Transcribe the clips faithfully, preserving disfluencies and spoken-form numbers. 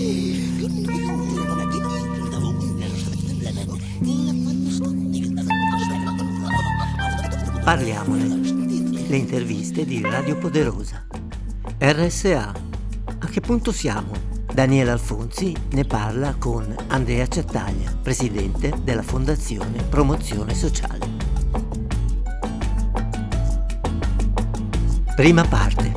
Parliamone. Le interviste di Radio Poderosa. R S A. A che punto siamo? Daniele Alfonsi ne parla con Andrea Ciattaglia, presidente della Fondazione Promozione Sociale. Prima parte.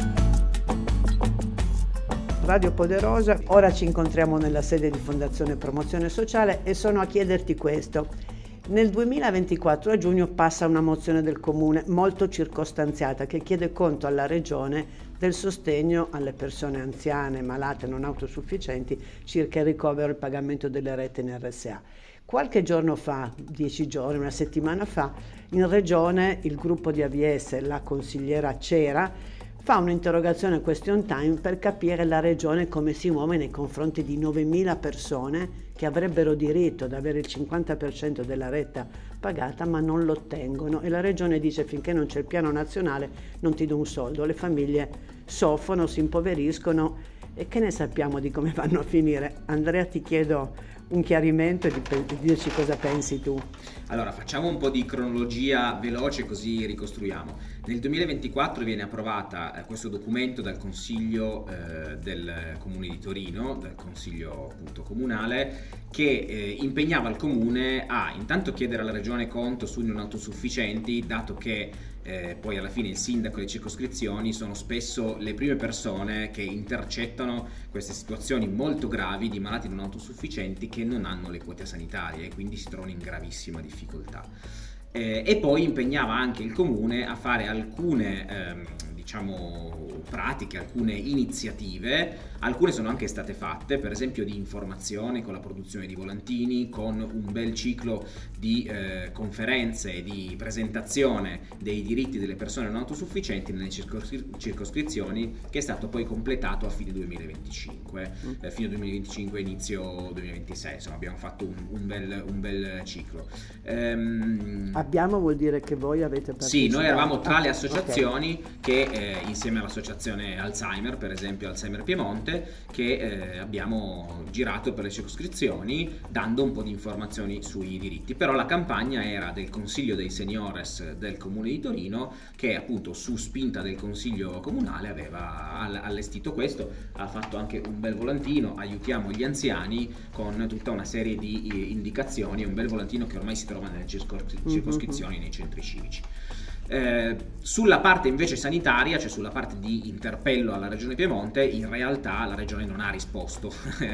Radio Poderosa, ora ci incontriamo nella sede di Fondazione Promozione Sociale e sono a chiederti questo. Nel duemilaventiquattro a giugno passa una mozione del Comune molto circostanziata che chiede conto alla Regione del sostegno alle persone anziane, malate, non autosufficienti circa il ricovero e il pagamento delle rette in R S A. Qualche giorno fa, dieci giorni, una settimana fa, in Regione il gruppo di A V S, la consigliera Cera, fa un'interrogazione question time per capire la Regione come si muove nei confronti di novemila persone che avrebbero diritto ad avere il cinquanta per cento della retta pagata ma non lo ottengono, e la Regione dice: finché non c'è il piano nazionale non ti do un soldo. Le famiglie soffrono, si impoveriscono, e che ne sappiamo di come vanno a finire? Andrea, ti chiedo un chiarimento e di, di dirci cosa pensi tu. Allora, facciamo un po' di cronologia veloce così ricostruiamo. Nel duemilaventiquattro viene approvata eh, questo documento dal Consiglio eh, del Comune di Torino, dal Consiglio appunto comunale, che eh, impegnava il Comune a intanto chiedere alla Regione conto sui non autosufficienti, dato che eh, poi alla fine il sindaco e le circoscrizioni sono spesso le prime persone che intercettano queste situazioni molto gravi di malati non autosufficienti che non hanno le quote sanitarie e quindi si trovano in gravissima difficoltà. Eh, e poi impegnava anche il Comune a fare alcune ehm, diciamo pratiche, alcune iniziative. Alcune sono anche state fatte, per esempio di informazione con la produzione di volantini, con un bel ciclo di eh, conferenze e di presentazione dei diritti delle persone non autosufficienti nelle circoscri- circoscrizioni, che è stato poi completato a fine duemilaventicinque, mm. eh, fine duemilaventicinque, inizio duemilaventisei, insomma abbiamo fatto un, un, bel, un bel ciclo. Ehm, Abbiamo vuol dire che voi avete partecipato? Sì, noi eravamo tra ah, le associazioni okay. che eh, insieme all'associazione Alzheimer, per esempio Alzheimer Piemonte, che eh, abbiamo girato per le circoscrizioni dando un po' di informazioni sui diritti. Però la campagna era del Consiglio dei Seniores del Comune di Torino, che appunto su spinta del Consiglio Comunale aveva allestito questo, ha fatto anche un bel volantino, aiutiamo gli anziani, con tutta una serie di indicazioni, un bel volantino che ormai si trova nelle circoscrizioni, mm-hmm. nei centri civici. Eh, sulla parte invece sanitaria, cioè sulla parte di interpello alla Regione Piemonte, in realtà la Regione non ha risposto.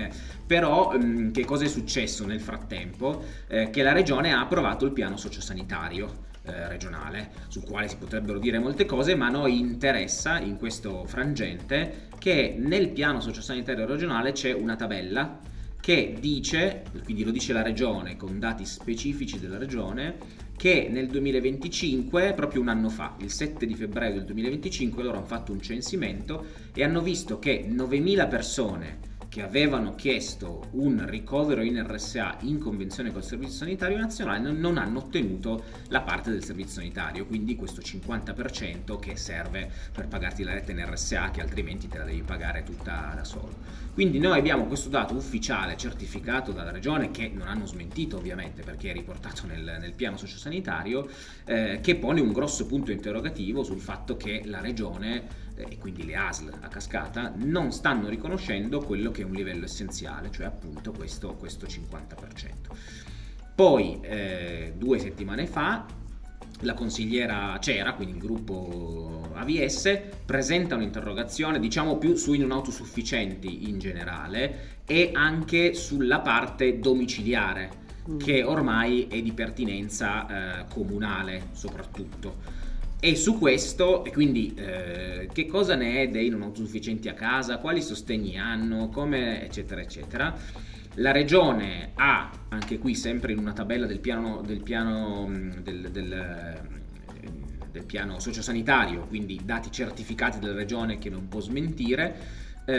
Però mh, che cosa è successo nel frattempo? Eh, che la Regione ha approvato il piano sociosanitario eh, regionale, sul quale si potrebbero dire molte cose, ma a noi interessa in questo frangente che nel piano sociosanitario regionale c'è una tabella che dice, quindi lo dice la Regione con dati specifici della Regione, che nel duemilaventicinque, proprio un anno fa, il sette di febbraio del duemilaventicinque, loro hanno fatto un censimento e hanno visto che novemila persone che avevano chiesto un ricovero in R S A in convenzione col Servizio Sanitario Nazionale non hanno ottenuto la parte del servizio sanitario, quindi questo cinquanta per cento che serve per pagarti la retta in R S A, che altrimenti te la devi pagare tutta da solo. Quindi noi abbiamo questo dato ufficiale certificato dalla Regione, che non hanno smentito ovviamente perché è riportato nel, nel piano sociosanitario, eh, che pone un grosso punto interrogativo sul fatto che la Regione e quindi le A S L a cascata non stanno riconoscendo quello che è un livello essenziale, cioè appunto questo, questo cinquanta per cento. Poi eh, due settimane fa la consigliera Cera, quindi il gruppo A V S, presenta un'interrogazione diciamo più sui non autosufficienti in generale e anche sulla parte domiciliare, mm. che ormai è di pertinenza eh, comunale soprattutto. E su questo, e quindi eh, che cosa ne è dei non autosufficienti a casa, quali sostegni hanno, come eccetera eccetera. La Regione ha, anche qui sempre in una tabella del piano del piano del, del, del piano sociosanitario, quindi dati certificati della Regione che non può smentire,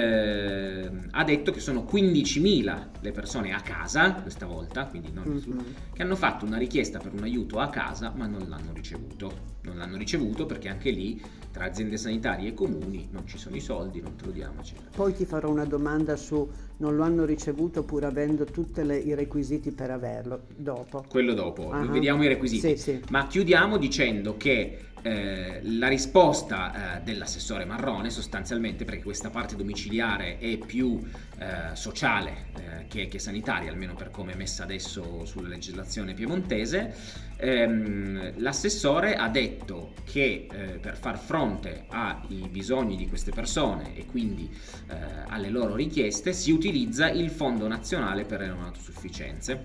eh, ha detto che sono quindicimila le persone a casa questa volta, quindi non, mm-hmm. che hanno fatto una richiesta per un aiuto a casa ma non l'hanno ricevuto. Non l'hanno ricevuto perché anche lì tra aziende sanitarie e comuni non ci sono i soldi, non te lo diamo, eccetera. Poi ti farò una domanda su non lo hanno ricevuto pur avendo tutti i requisiti per averlo dopo. Quello dopo, uh-huh. Vediamo i requisiti. Sì, sì. Ma chiudiamo dicendo che eh, la risposta eh, dell'assessore Marrone sostanzialmente, perché questa parte domiciliare è più eh, sociale eh, che, che sanitaria, almeno per come è messa adesso sulla legislazione piemontese, ehm, l'assessore ha detto che eh, per far fronte ai bisogni di queste persone e quindi eh, alle loro richieste si utilizza il Fondo Nazionale per le Non Autosufficienze,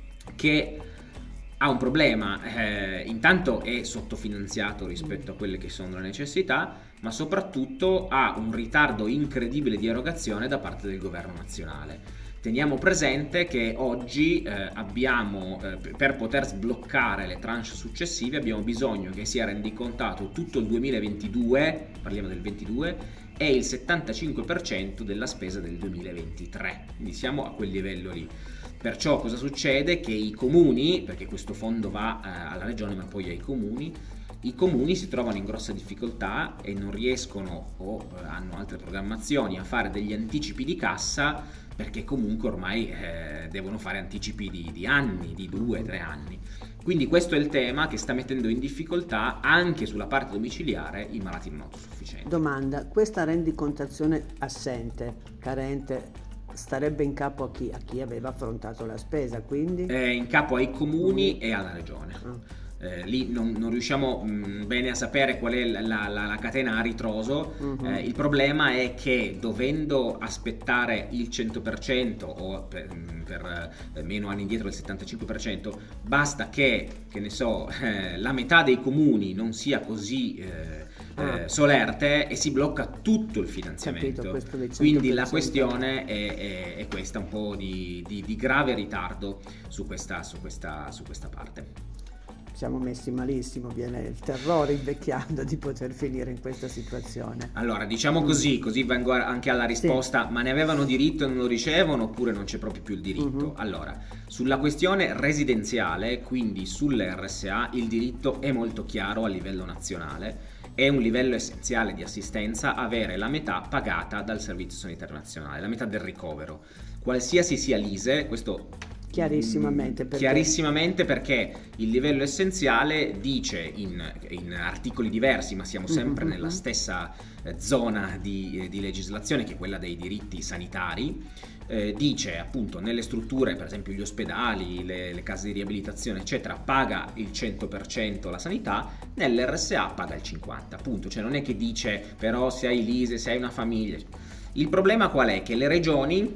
che ha un problema, eh, intanto è sottofinanziato rispetto a quelle che sono le necessità, ma soprattutto ha un ritardo incredibile di erogazione da parte del governo nazionale. Teniamo presente che oggi eh, abbiamo, eh, per poter sbloccare le tranche successive, abbiamo bisogno che sia rendicontato tutto il duemilaventidue, parliamo del ventidue, e il settantacinque per cento della spesa del duemilaventitré, quindi siamo a quel livello lì. Perciò cosa succede? Che i comuni, perché questo fondo va eh, alla regione ma poi ai comuni, i comuni si trovano in grossa difficoltà e non riescono o eh, hanno altre programmazioni a fare degli anticipi di cassa, perché comunque ormai eh, devono fare anticipi di, di anni, di due, tre anni. Quindi questo è il tema che sta mettendo in difficoltà anche sulla parte domiciliare i malati non autosufficienti. Domanda, questa rendicontazione assente, carente, starebbe in capo a chi? A chi aveva affrontato la spesa, quindi? È in capo ai comuni mm. e alla regione. Ah. Eh, lì non, non riusciamo mh, bene a sapere qual è la, la, la catena a ritroso. Uh-huh. Eh, il problema è che dovendo aspettare il cento per cento o per, per eh, meno anni indietro il settantacinque per cento, basta che, che ne so, eh, la metà dei comuni non sia così eh, ah. eh, solerte e si blocca tutto il finanziamento. Capito, quindi la questione è, è, è questa, un po' di, di, di grave ritardo su questa, su questa, su questa parte. Siamo messi malissimo, viene il terrore invecchiando di poter finire in questa situazione. Allora, diciamo così, così vengo anche alla risposta, sì. Ma ne avevano diritto e non lo ricevono oppure non c'è proprio più il diritto? Uh-huh. Allora, sulla questione residenziale, quindi sulle erre esse a, il diritto è molto chiaro a livello nazionale. È un livello essenziale di assistenza avere la metà pagata dal Servizio Sanitario Nazionale, la metà del ricovero. Qualsiasi sia l'I S E E, questo... Chiarissimamente perché... Chiarissimamente perché il livello essenziale dice in, in articoli diversi, ma siamo sempre mm-hmm. nella stessa eh, zona di, di legislazione, che è quella dei diritti sanitari, eh, dice appunto nelle strutture, per esempio gli ospedali, le, le case di riabilitazione eccetera, paga il cento per cento la sanità, nell'erre esse a paga il cinquanta per cento, appunto, cioè non è che dice però se hai l'I S E E, se hai una famiglia. Il problema qual è? Che le regioni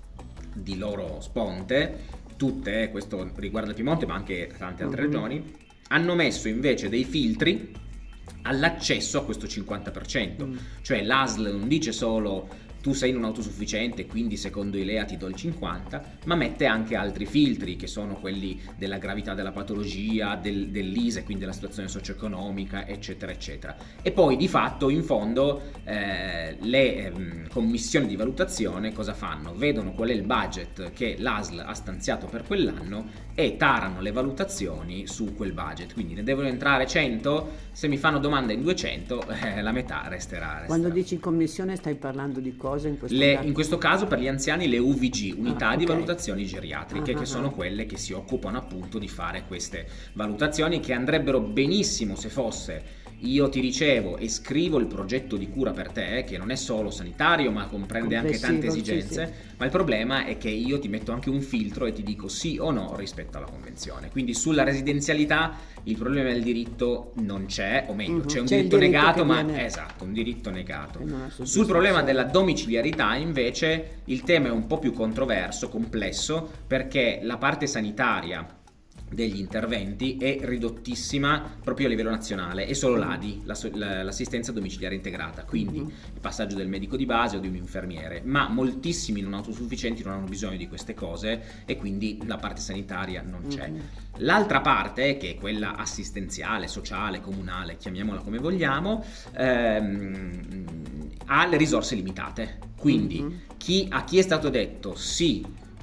di loro sponte, tutte, questo riguarda il Piemonte ma anche tante altre uh-huh. regioni, hanno messo invece dei filtri all'accesso a questo cinquanta per cento, uh-huh. cioè l'A S L non dice solo tu sei non autosufficiente quindi secondo i L E A ti do il cinquanta, ma mette anche altri filtri che sono quelli della gravità della patologia, del, dell'I S E E, quindi della situazione socio-economica eccetera eccetera, e poi di fatto in fondo eh, le eh, commissioni di valutazione cosa fanno? Vedono qual è il budget che l'A S L ha stanziato per quell'anno e tarano le valutazioni su quel budget, quindi ne devono entrare cento, se mi fanno domanda in duecento eh, la metà resterà, resterà. Quando dici commissione stai parlando di cosa? In questo, le, in questo caso per gli anziani le U V G, unità ah, di okay. valutazioni geriatriche, ah, che ah, sono quelle che si occupano appunto di fare queste valutazioni, che andrebbero benissimo se fosse io ti ricevo e scrivo il progetto di cura per te, che non è solo sanitario ma comprende anche tante esigenze, sì, sì. Ma il problema è che io ti metto anche un filtro e ti dico sì o no rispetto alla convenzione. Quindi sulla residenzialità il problema del diritto non c'è, o meglio, uh-huh. c'è un c'è diritto, diritto negato, ma viene... esatto, un diritto negato. Sul problema della domiciliarità invece il tema è un po' più controverso, complesso, perché la parte sanitaria degli interventi è ridottissima proprio a livello nazionale, è solo l'A D I, l'assistenza domiciliare integrata, quindi uh-huh. il passaggio del medico di base o di un infermiere, ma moltissimi non autosufficienti non hanno bisogno di queste cose e quindi la parte sanitaria non c'è. Uh-huh. L'altra parte, che è quella assistenziale, sociale, comunale, chiamiamola come vogliamo, ehm, ha le risorse limitate, quindi uh-huh. chi, a chi è stato detto sì,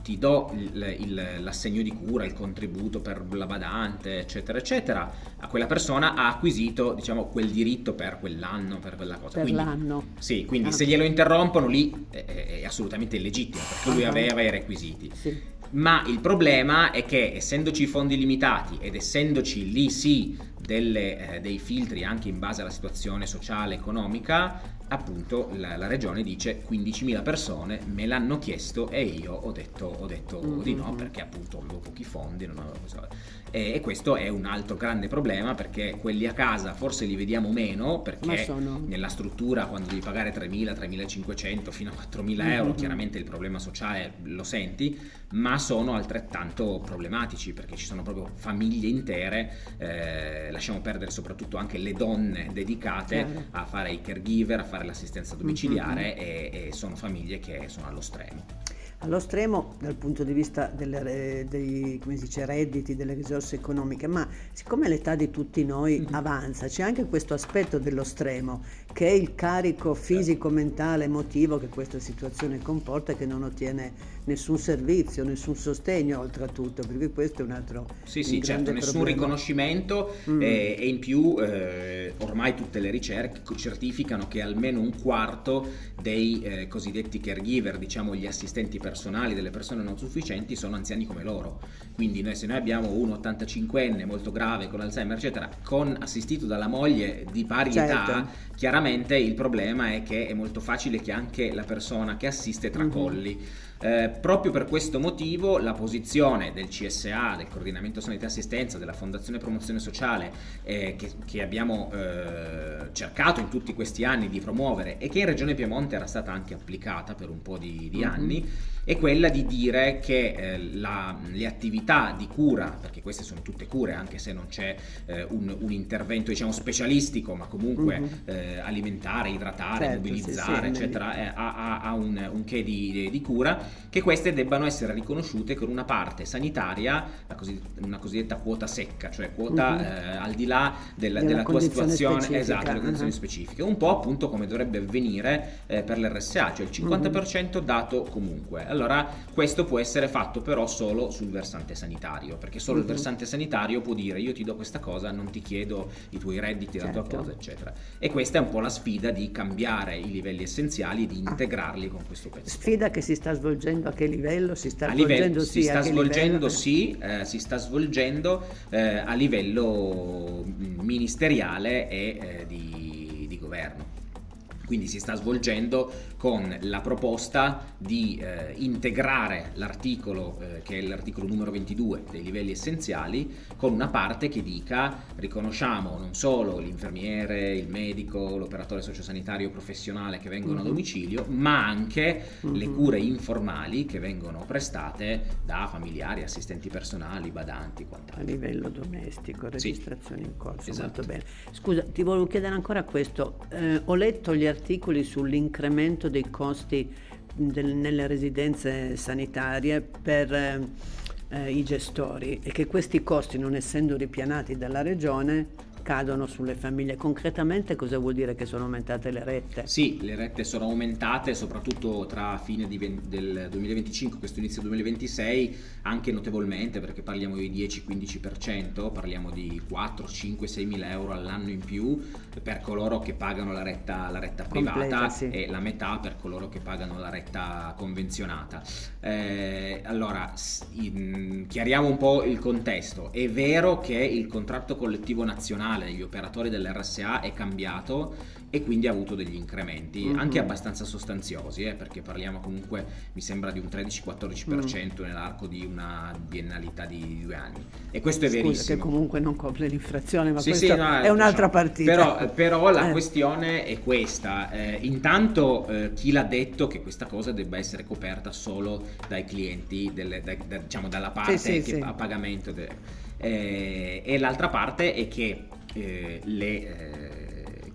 ti do il, il, l'assegno di cura, il contributo per la badante, eccetera, eccetera, a quella persona ha acquisito, diciamo, quel diritto per quell'anno, per quella cosa. Per quindi, l'anno. Sì, quindi Ah. se glielo interrompono lì è, è assolutamente illegittimo, perché lui Ah. aveva i requisiti. Sì. Ma il problema è che, essendoci fondi limitati ed essendoci lì sì delle, eh, dei filtri anche in base alla situazione sociale, economica, appunto la, la regione dice quindicimila persone me l'hanno chiesto e io ho detto, ho detto Mm-hmm. di no, perché appunto avevo pochi fondi, non avevo cosa. E, e questo è un altro grande problema, perché quelli a casa forse li vediamo meno, Ma perché sono... nella struttura quando devi pagare tremila, tremilacinquecento fino a quattromila euro, Mm-hmm. chiaramente il problema sociale lo senti, ma sono altrettanto problematici, perché ci sono proprio famiglie intere, eh, lasciamo perdere soprattutto anche le donne dedicate Chiaro. a fare i caregiver, a fare l'assistenza domiciliare, e, e sono famiglie che sono allo stremo. Allo stremo dal punto di vista delle, re- dei come si dice, redditi, delle risorse economiche, ma siccome l'età di tutti noi avanza, c'è anche questo aspetto dello stremo, che è il carico fisico, mentale, emotivo che questa situazione comporta, e che non ottiene nessun servizio, nessun sostegno oltretutto, perché questo è un altro Sì, un sì, certo, grande nessun problema. riconoscimento, Mm. eh, e in più eh, ormai tutte le ricerche certificano che almeno un quarto dei eh, cosiddetti caregiver, diciamo gli assistenti personali delle persone non sufficienti, sono anziani come loro. Quindi noi, se noi abbiamo un ottantacinquenne molto grave con Alzheimer eccetera, con assistito dalla moglie di pari Certo. età, chiaramente il problema è che è molto facile che anche la persona che assiste tracolli. Eh, proprio per questo motivo la posizione del C S A, del Coordinamento Sanità e Assistenza, della Fondazione Promozione Sociale, eh, che, che abbiamo eh, cercato in tutti questi anni di promuovere, e che in Regione Piemonte era stata anche applicata per un po' di, di Mhm. anni, è quella di dire che eh, la, le attività di cura, perché queste sono tutte cure anche se non c'è eh, un, un intervento diciamo specialistico, ma comunque Mhm. eh, alimentare, idratare, Certo, mobilizzare sì, sì, eccetera, eh, ha, ha- ha un, un che di, di cura, che queste debbano essere riconosciute con una parte sanitaria, la cosi- una cosiddetta quota secca, cioè quota Mhm. eh, al di là della, Della della tua condizione situazione, specifica, esatto, delle condizioni ah. specifiche, un po' appunto come dovrebbe avvenire eh, per l'R S A, cioè il cinquanta per cento dato comunque. Allora questo può essere fatto però solo sul versante sanitario, perché solo il Mhm. versante sanitario può dire io ti do questa cosa, non ti chiedo i tuoi redditi, la tua Certo. cosa eccetera. E questa è un po' la sfida di cambiare i livelli essenziali e di Ah. integrarli con questo pezzo. Sfida che si sta svolgendo a che livello? Si sta A svolgendo livello, sì, si a sta che svolgendo livello? sì, eh, si sta svolgendo eh, a livello ministeriale e eh, di, di governo. Quindi si sta svolgendo con la proposta di eh, integrare l'articolo, eh, che è l'articolo numero ventidue dei livelli essenziali, con una parte che dica riconosciamo non solo l'infermiere, il medico, l'operatore sociosanitario professionale che vengono Mhm. a domicilio, ma anche le Mhm. cure informali che vengono prestate da familiari, assistenti personali, badanti, A quant'altro. livello domestico, Sì. registrazione in corso, Esatto. molto bene. Scusa, ti volevo chiedere ancora questo. Eh, ho letto gli articoli sull'incremento dei costi del- nelle residenze sanitarie per eh, eh, i gestori, e che questi costi, non essendo ripianati dalla regione, cadono sulle famiglie. Concretamente cosa vuol dire che sono aumentate le rette? Sì, le rette sono aumentate soprattutto tra fine di ven- del duemilaventicinque e questo inizio duemilaventisei, anche notevolmente, perché parliamo di dieci-quindici per cento, parliamo di quattro, cinque, sei mila euro all'anno in più per coloro che pagano la retta, la retta privata, Completa, sì. e la metà per coloro che pagano la retta convenzionata. Eh, allora, s- in- chiariamo un po' il contesto. È vero che il contratto collettivo nazionale degli operatori dell'R S A è cambiato e quindi ha avuto degli incrementi Mhm. anche abbastanza sostanziosi, eh, perché parliamo comunque, mi sembra, di un tredici-quattordici per cento nell'arco di una biennalità di due anni. E questo è Scusa, verissimo. che comunque non copre l'inflazione, ma Sì, questo sì, no, è un'altra diciamo, partita. Però, però la Eh. questione è questa. Eh, intanto eh, chi l'ha detto che questa cosa debba essere coperta solo dai clienti, delle- da- da- diciamo dalla parte Sì, sì, che sì. a pagamento. de- eh, e l'altra parte è che eh, le, eh,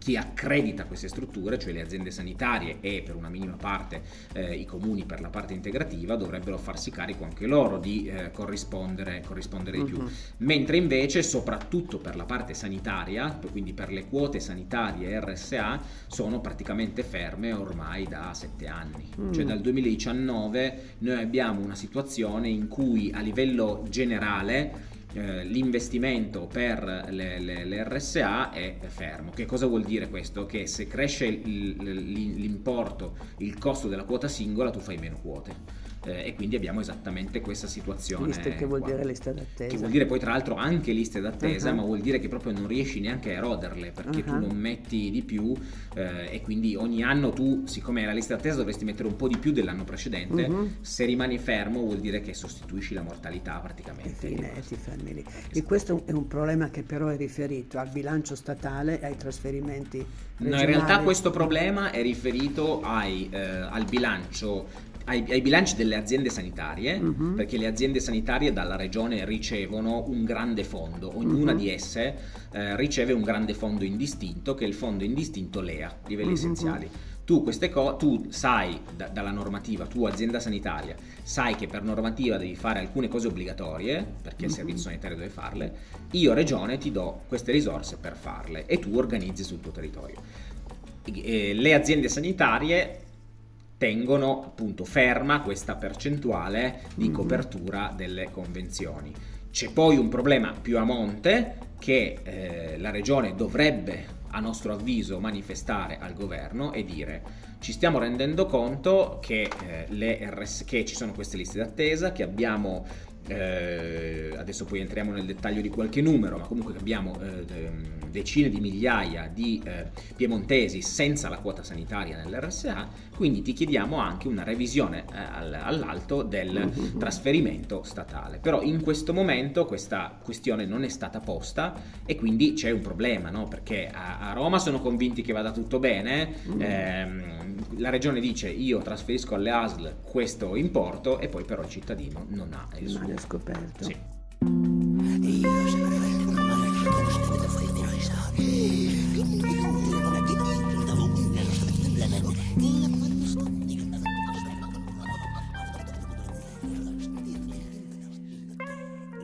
chi accredita queste strutture, cioè le aziende sanitarie e per una minima parte eh, i comuni per la parte integrativa, dovrebbero farsi carico anche loro di eh, corrispondere, corrispondere di più. Uh-huh. Mentre invece, soprattutto per la parte sanitaria, quindi per le quote sanitarie R S A, sono praticamente ferme ormai da sette anni. Mm. Cioè dal duemiladiciannove noi abbiamo una situazione in cui a livello generale Eh, l'investimento per le, le, le R S A è fermo. Che cosa vuol dire questo? Che se cresce il, l'importo, il costo della quota singola, tu fai meno quote. Eh, e quindi abbiamo esattamente questa situazione. Liste, che vuol qua. dire liste d'attesa? Che vuol dire poi tra l'altro anche liste d'attesa, uh-huh. ma vuol dire che proprio non riesci neanche a eroderle, perché uh-huh. tu non metti di più eh, e quindi ogni anno tu, siccome è la lista d'attesa, dovresti mettere un po' di più dell'anno precedente. Uh-huh. Se rimani fermo vuol dire che sostituisci la mortalità praticamente. E fine, ti fermi lì. Esatto. E questo è un problema che però è riferito al bilancio statale e ai trasferimenti regionali. No, in realtà questo problema è riferito ai, eh, al bilancio Ai, ai bilanci delle aziende sanitarie, uh-huh. perché le aziende sanitarie dalla regione ricevono un grande fondo, ognuna uh-huh. di esse eh, riceve un grande fondo indistinto, che è il fondo indistinto L E A, livelli uh-huh. essenziali. Tu queste cose, tu sai da, dalla normativa, tu azienda sanitaria, sai che per normativa devi fare alcune cose obbligatorie, perché uh-huh. il servizio sanitario deve farle, io regione ti do queste risorse per farle e tu organizzi sul tuo territorio. E, le aziende sanitarie tengono appunto ferma questa percentuale di copertura delle convenzioni. C'è poi un problema più a monte che eh, la regione dovrebbe, a nostro avviso, manifestare al governo e dire: ci stiamo rendendo conto che, eh, le R S, che ci sono queste liste d'attesa, che abbiamo eh, adesso poi entriamo nel dettaglio di qualche numero, ma comunque abbiamo eh, decine di migliaia di eh, piemontesi senza la quota sanitaria nell'R S A, quindi ti chiediamo anche una revisione eh, all'alto del trasferimento statale. Però in questo momento questa questione non è stata posta e quindi c'è un problema, no? Perché a, a Roma sono convinti che vada tutto bene, ehm, la regione dice io trasferisco alle A S L questo importo e poi però il cittadino non ha il suo. Male scoperto. Sì. Io sempre non male,